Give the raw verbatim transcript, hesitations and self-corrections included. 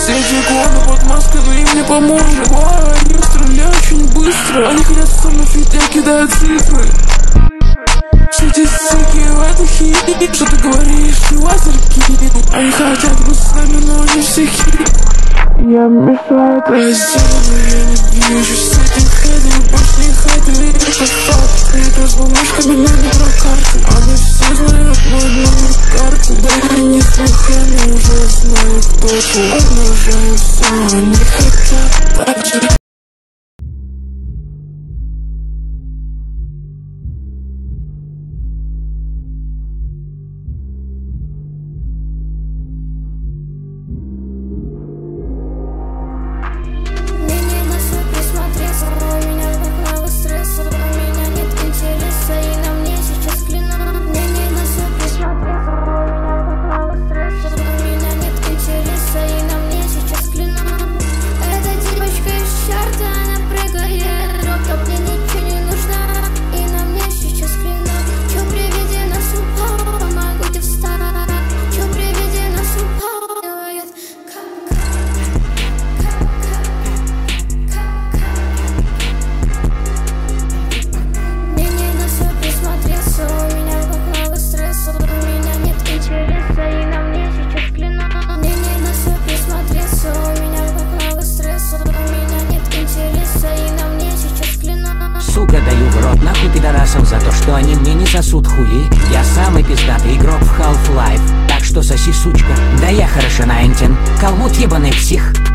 Все эти годы под маской, но им не поможет. Ой, они стреляют очень быстро. Они хотят со мной фит, я кидаю цифры. Статистики в этой хит. Что ты говоришь, ты лазерки. Они хотят быть с нами, но не все хит. Я мешаю разделу, я не вижусь с этим хедом. Больше не хедом, это факт. Это звоночка, меня не про карты. Они все знают мой номер карты. Да я не случайно уже знаю, кто ты. Умножаю все, они хотят так же. Сука, даю в рот нахуй пидорасам за то, что они мне не сосут хуи. Я самый пиздатый игрок в Half-Life, так что соси, сучка. Да я хорошо наинтен, калмут ебаный псих.